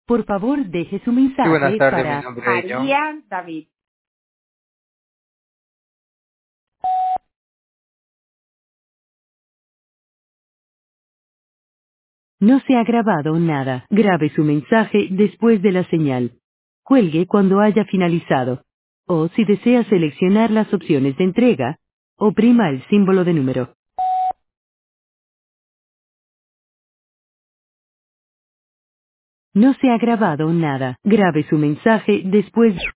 Por favor, deje su Sí, buenas mensaje tardes, mi para nombre es John. María David. No se ha grabado nada. Grabe su mensaje después de la señal. Cuelgue cuando haya finalizado. O si desea seleccionar las opciones de entrega, oprima el símbolo de número. No se ha grabado nada. Grabe su mensaje después